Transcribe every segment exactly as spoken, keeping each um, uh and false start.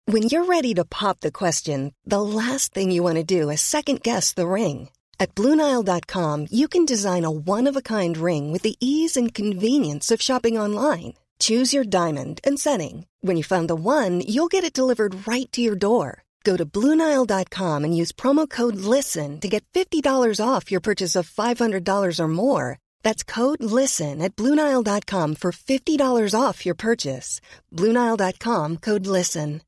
When you're ready to pop the question, the last thing you want to do is second-guess the ring. At Blue Nile dot com, you can design a one-of-a-kind ring with the ease and convenience of shopping online. Choose your diamond and setting. When you find the one, you'll get it delivered right to your door. Go to Blue Nile dot com and use promo code LISTEN to get fifty dollars off your purchase of five hundred dollars or more. That's code LISTEN at Blue Nile dot com for fifty dollars off your purchase. Blue Nile dot com, code LISTEN.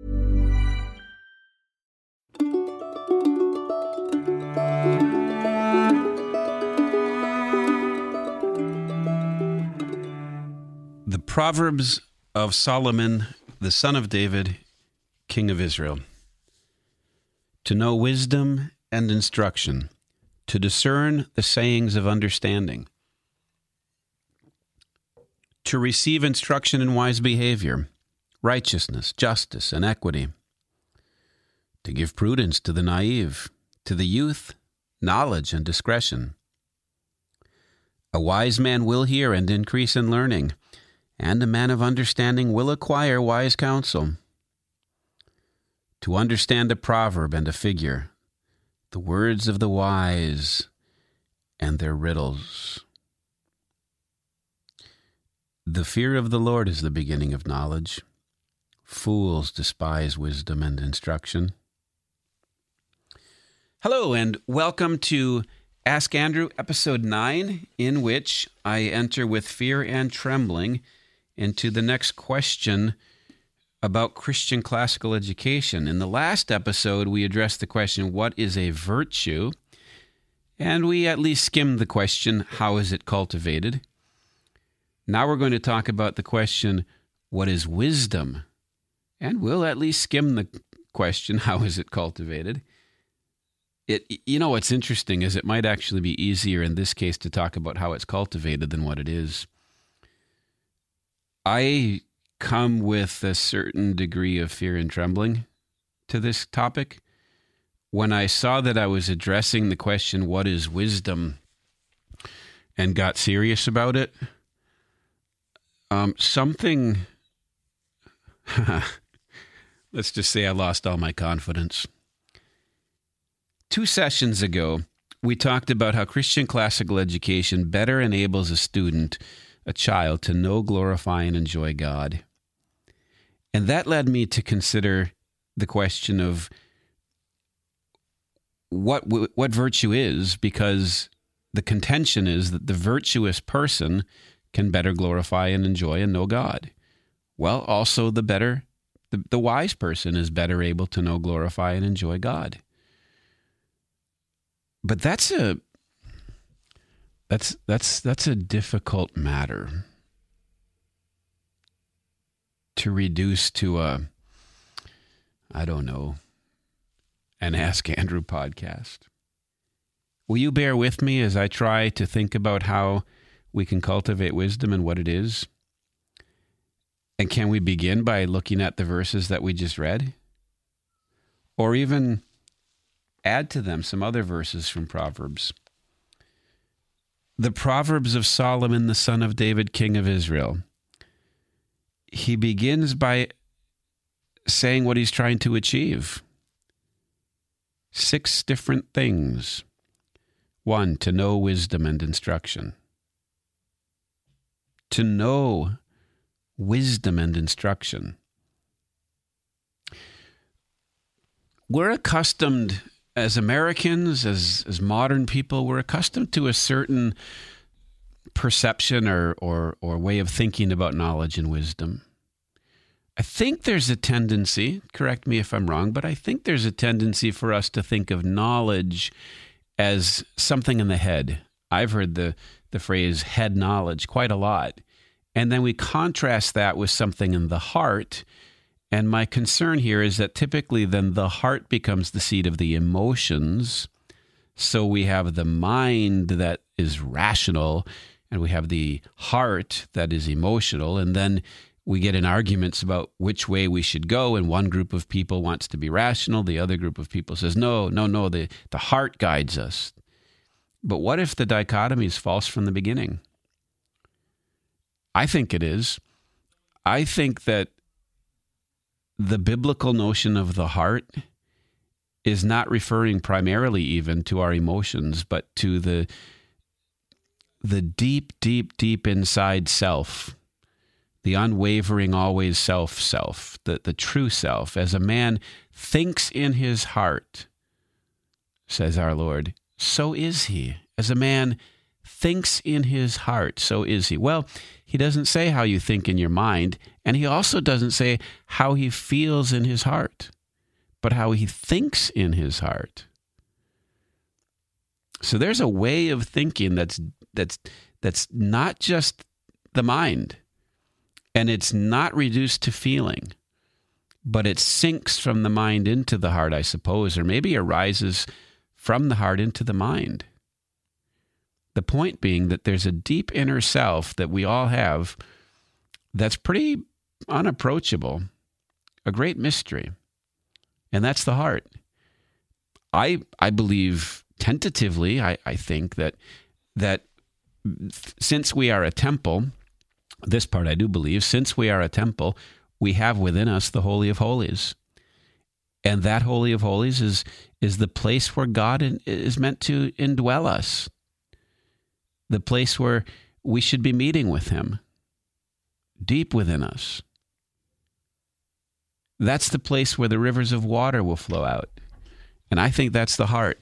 The Proverbs of Solomon, the son of David, king of Israel. To know wisdom and instruction, to discern the sayings of understanding, to receive instruction in wise behavior, righteousness, justice, and equity, to give prudence to the naive, to the youth, knowledge and discretion. A wise man will hear and increase in learning, and a man of understanding will acquire wise counsel. To understand a proverb and a figure, the words of the wise and their riddles. The fear of the Lord is the beginning of knowledge. Fools despise wisdom and instruction. Hello, and welcome to Ask Andrew, episode nine, in which I enter with fear and trembling into the next question about Christian classical education. In the last episode, we addressed the question, what is a virtue? And we at least skimmed the question, how is it cultivated? Now we're going to talk about the question, what is wisdom? And we'll at least skim the question, how is it cultivated? It, you know, what's interesting is it might actually be easier in this case to talk about how it's cultivated than what it is. I come with a certain degree of fear and trembling to this topic. When I saw that I was addressing the question, what is wisdom, and got serious about it, um, something, let's just say I lost all my confidence. Two sessions ago, we talked about how Christian classical education better enables a student, a child, to know, glorify, and enjoy God. And that led me to consider the question of what what virtue is, because the contention is that the virtuous person can better glorify and enjoy and know God. Well, also the better, the, the wise person is better able to know, glorify, and enjoy God. But that's a that's that's that's a difficult matter to reduce to a, I don't know, an Ask Andrew podcast. Will you bear with me as I try to think about how we can cultivate wisdom and what it is? And can we begin by looking at the verses that we just read? Or even add to them some other verses from Proverbs. The Proverbs of Solomon, the son of David, king of Israel. He begins by saying what he's trying to achieve. Six different things. One, to know wisdom and instruction. To know wisdom and instruction. We're accustomed, as Americans, as, as modern people, we're accustomed to a certain perception or, or, or way of thinking about knowledge and wisdom. I think there's a tendency, correct me if I'm wrong, but I think there's a tendency for us to think of knowledge as something in the head. I've heard the, the phrase head knowledge quite a lot. And then we contrast that with something in the heart. And my concern here is that typically then the heart becomes the seat of the emotions. So we have the mind that is rational, and we have the heart that is emotional. And then we get in arguments about which way we should go. And one group of people wants to be rational. The other group of people says, no, no, no, the, the heart guides us. But what if the dichotomy is false from the beginning? I think it is. I think that the biblical notion of the heart is not referring primarily even to our emotions, but to the the deep, deep, deep inside self, the unwavering, always self, self, the, the true self. As a man thinks in his heart, says our Lord, so is he. As a man thinks in his heart, so is he. Well, he doesn't say how you think in your mind, and he also doesn't say how he feels in his heart, but how he thinks in his heart. So there's a way of thinking that's that's that's not just the mind, and it's not reduced to feeling, but it sinks from the mind into the heart, I suppose, or maybe arises from the heart into the mind. The point being that there's a deep inner self that we all have that's pretty unapproachable, a great mystery, and that's the heart. I I believe tentatively, I, I think that that since we are a temple, this part I do believe, since we are a temple, we have within us the Holy of Holies. And that Holy of Holies is, is the place where God in, is meant to indwell us, the place where we should be meeting with him, deep within us. That's the place where the rivers of water will flow out. And I think that's the heart.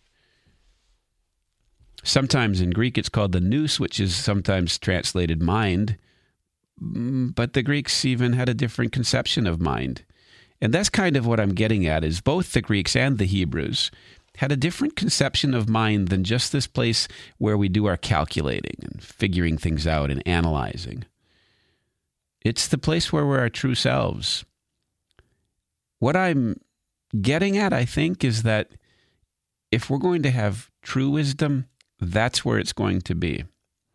Sometimes in Greek it's called the nous, which is sometimes translated mind, but the Greeks even had a different conception of mind. And that's kind of what I'm getting at, is both the Greeks and the Hebrews had a different conception of mind than just this place where we do our calculating and figuring things out and analyzing. It's the place where we're our true selves. What I'm getting at, I think, is that if we're going to have true wisdom, that's where it's going to be.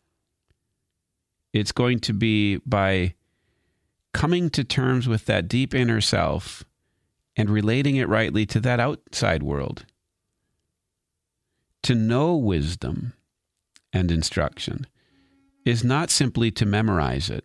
It's going to be by coming to terms with that deep inner self and relating it rightly to that outside world. To know wisdom and instruction is not simply to memorize it.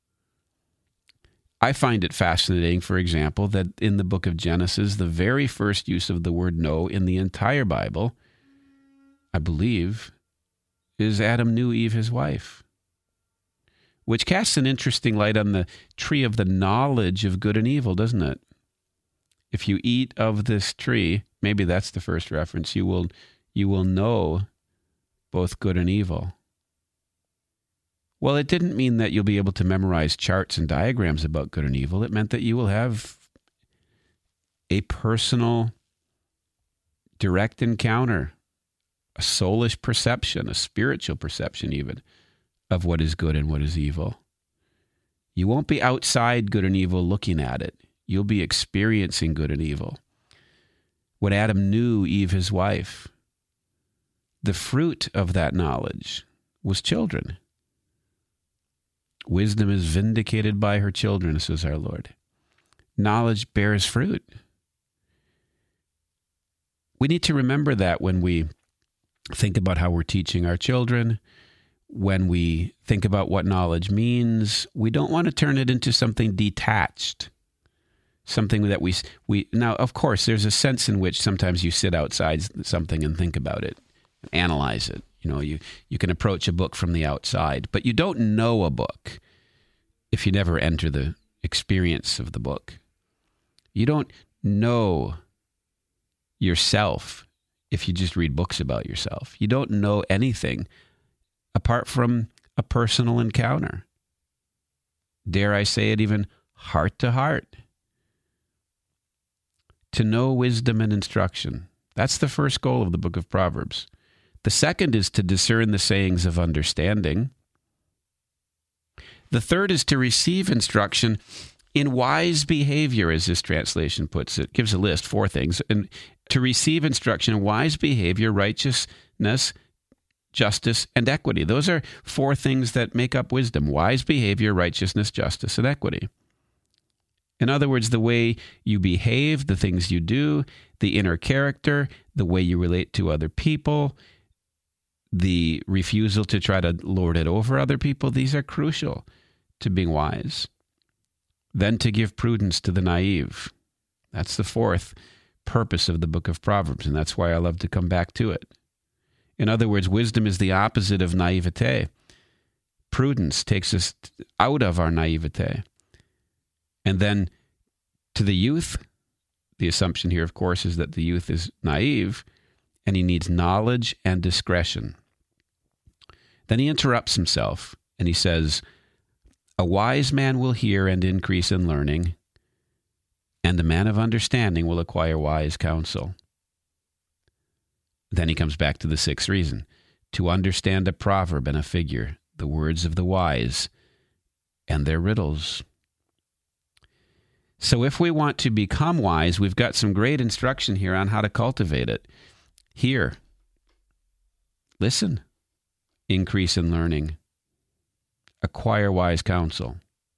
I find it fascinating, for example, that in the book of Genesis, the very first use of the word know in the entire Bible, I believe, is Adam knew Eve, his wife, which casts an interesting light on the tree of the knowledge of good and evil, doesn't it? If you eat of this tree, maybe that's the first reference, you will you will know both good and evil. Well, it didn't mean that you'll be able to memorize charts and diagrams about good and evil. It meant that you will have a personal, direct encounter, a soulish perception, a spiritual perception even, of what is good and what is evil. You won't be outside good and evil looking at it. You'll be experiencing good and evil. When Adam knew Eve, his wife, the fruit of that knowledge was children. Wisdom is vindicated by her children, says our Lord. Knowledge bears fruit. We need to remember that when we think about how we're teaching our children, when we think about what knowledge means. We don't want to turn it into something detached, something that we, we... Now, of course, there's a sense in which sometimes you sit outside something and think about it, analyze it. You know, you, you can approach a book from the outside, but you don't know a book if you never enter the experience of the book. You don't know yourself if you just read books about yourself. You don't know anything apart from a personal encounter. Dare I say it, even heart to heart. To know wisdom and instruction. That's the first goal of the book of Proverbs. The second is to discern the sayings of understanding. The third is to receive instruction in wise behavior, as this translation puts it. It gives a list, four things. And to receive instruction in wise behavior, righteousness, justice, and equity. Those are four things that make up wisdom. Wise behavior, righteousness, justice, and equity. In other words, the way you behave, the things you do, the inner character, the way you relate to other people, the refusal to try to lord it over other people, these are crucial to being wise. then to give prudence to the naive. That's the fourth purpose of the book of Proverbs, and that's why I love to come back to it. In other words, wisdom is the opposite of naivete. Prudence takes us out of our naivete. And then to the youth, the assumption here, of course, is that the youth is naive and he needs knowledge and discretion. Then he interrupts himself and he says, a wise man will hear and increase in learning, and the man of understanding will acquire wise counsel. Then he comes back to the sixth reason, to understand a proverb and a figure, the words of the wise and their riddles. So if we want to become wise, we've got some great instruction here on how to cultivate it. Hear, listen, increase in learning, acquire wise counsel.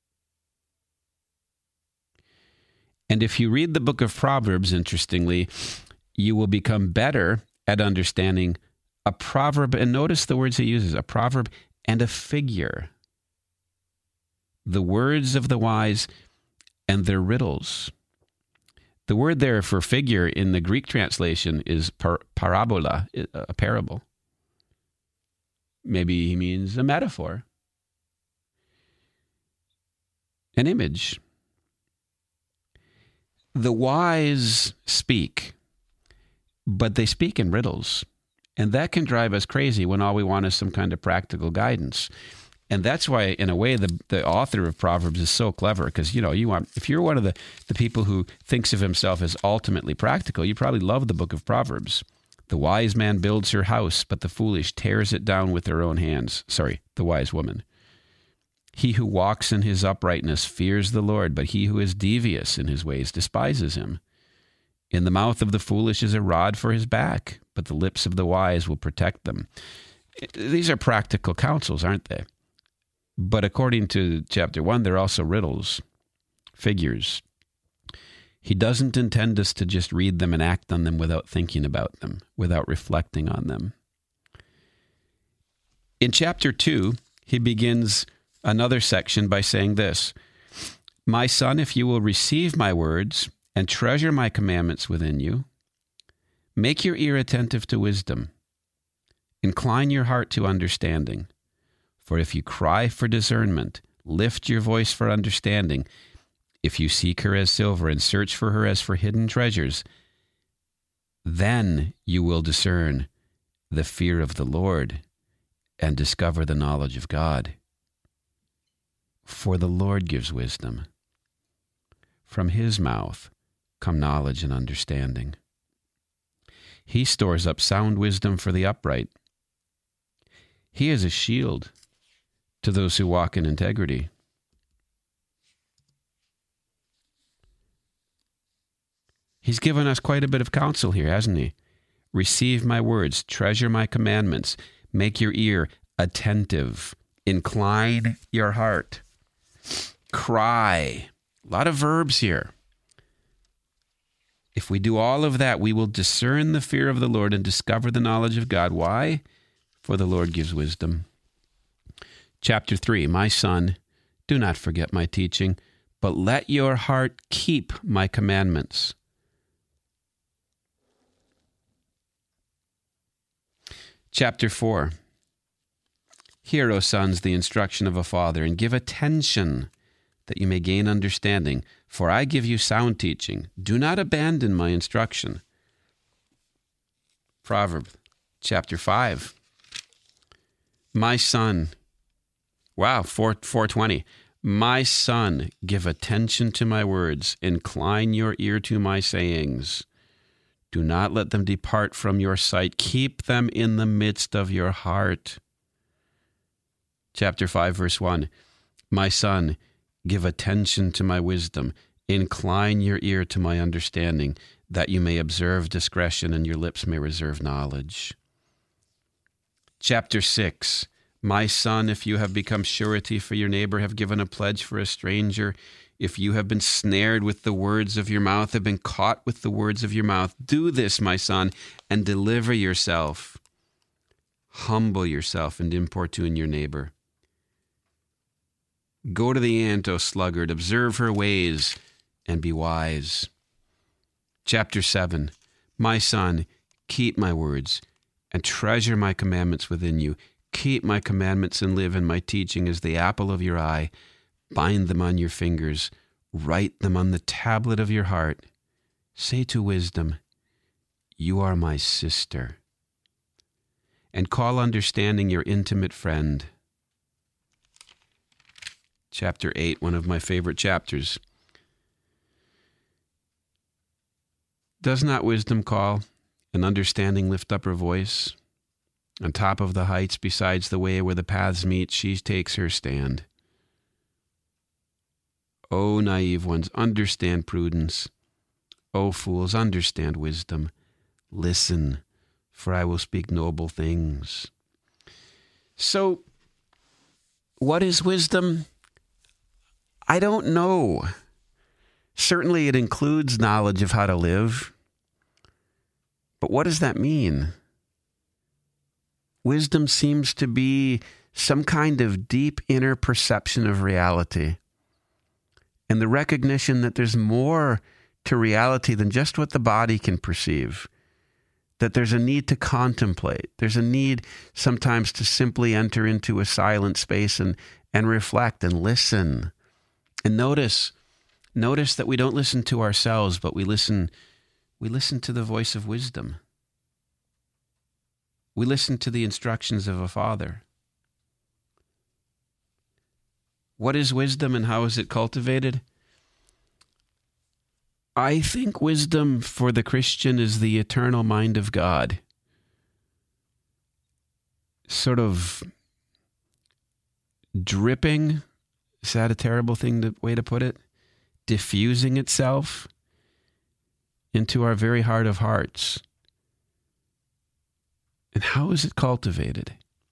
And if you read the book of Proverbs, interestingly, you will become better at understanding a proverb. And notice the words he uses, a proverb and a figure. The words of the wise and their riddles. The word there for figure in the Greek translation is par- parabola, a parable. Maybe he means a metaphor, an image. The wise speak, but they speak in riddles. And that can drive us crazy when all we want is some kind of practical guidance. And that's why, in a way, the, the author of Proverbs is so clever, because, you know, you want, if you're one of the, the people who thinks of himself as ultimately practical, you probably love the book of Proverbs. The wise man builds her house, but the foolish tears it down with their own hands. Sorry, the wise woman. He who walks in his uprightness fears the Lord, but he who is devious in his ways despises him. In the mouth of the foolish is a rod for his back, but the lips of the wise will protect them. These are practical counsels, aren't they? But according to chapter one, they're also riddles, figures. He doesn't intend us to just read them and act on them without thinking about them, without reflecting on them. In chapter two, he begins another section by saying this, my son, if you will receive my words and treasure my commandments within you, make your ear attentive to wisdom, incline your heart to understanding. For if you cry for discernment, lift your voice for understanding. If you seek her as silver and search for her as for hidden treasures, then you will discern the fear of the Lord and discover the knowledge of God. For the Lord gives wisdom. From his mouth come knowledge and understanding. He stores up sound wisdom for the upright. He is a shield to those who walk in integrity. He's given us quite a bit of counsel here, hasn't he? Receive my words, treasure my commandments, make your ear attentive, incline your heart, cry. A lot of verbs here. If we do all of that, we will discern the fear of the Lord and discover the knowledge of God. Why? For the Lord gives wisdom. Chapter three, my son, do not forget my teaching, but let your heart keep my commandments. Chapter four, hear, O sons, the instruction of a father, and give attention that you may gain understanding. For I give you sound teaching. Do not abandon my instruction. Proverbs chapter five, my son, wow, four twenty. My son, give attention to my words. Incline your ear to my sayings. Do not let them depart from your sight. Keep them in the midst of your heart. Chapter five, verse one. My son, give attention to my wisdom. Incline your ear to my understanding, that you may observe discretion and your lips may reserve knowledge. Chapter six. My son, if you have become surety for your neighbor, have given a pledge for a stranger, if you have been snared with the words of your mouth, have been caught with the words of your mouth, do this, my son, and deliver yourself. Humble yourself and importune your neighbor. Go to the ant, O sluggard, observe her ways, and be wise. Chapter seven. My son, keep my words, and treasure my commandments within you. Keep my commandments and live, and my teaching is the apple of your eye. Bind them on your fingers. Write them on the tablet of your heart. Say to wisdom, you are my sister. And call understanding your intimate friend. Chapter eight, one of my favorite chapters. Does not wisdom call, and understanding lift up her voice? On top of the heights, besides the way where the paths meet, she takes her stand. O naive ones, understand prudence. O fools, understand wisdom. Listen, for I will speak noble things. So, what is wisdom? I don't know. Certainly it includes knowledge of how to live. But what does that mean? Wisdom seems to be some kind of deep inner perception of reality, and the recognition that there's more to reality than just what the body can perceive, that there's a need to contemplate. There's a need sometimes to simply enter into a silent space and, and reflect and listen. And notice, notice that we don't listen to ourselves, but we listen, we listen to the voice of wisdom. We listen to the instructions of a father. What is wisdom and how is it cultivated? I think wisdom for the Christian is the eternal mind of God. Sort of dripping, is that a terrible thing to, way to put it? Diffusing itself into our very heart of hearts. And how is it cultivated?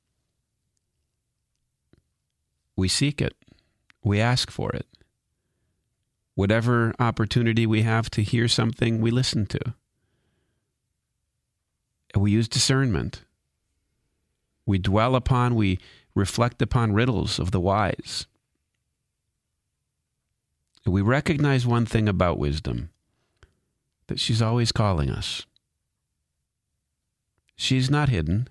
We seek it. We ask for it. Whatever opportunity we have to hear something, we listen to. And we use discernment. We dwell upon, we reflect upon riddles of the wise. And we recognize one thing about wisdom, that she's always calling us. She's not hidden.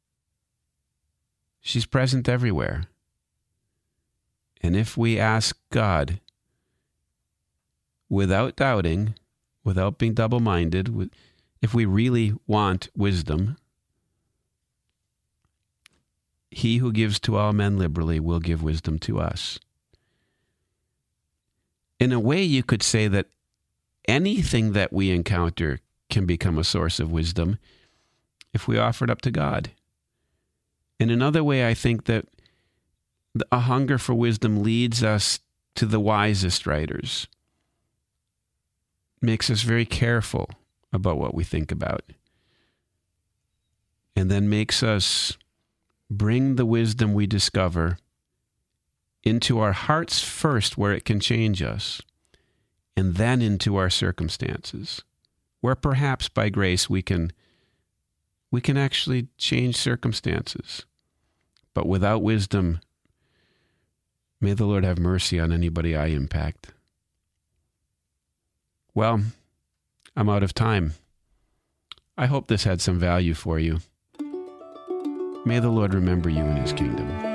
She's present everywhere. And if we ask God, without doubting, without being double-minded, if we really want wisdom, he who gives to all men liberally will give wisdom to us. In a way, you could say that anything that we encounter can become a source of wisdom if we offer it up to God. In another way, I think that a hunger for wisdom leads us to the wisest writers, makes us very careful about what we think about, and then makes us bring the wisdom we discover into our hearts first, where it can change us, and then into our circumstances, where perhaps by grace we can we can actually change circumstances. But without wisdom, may the Lord have mercy on anybody I impact. Well, I'm out of time. I hope this had some value for you. May the Lord remember you in his kingdom.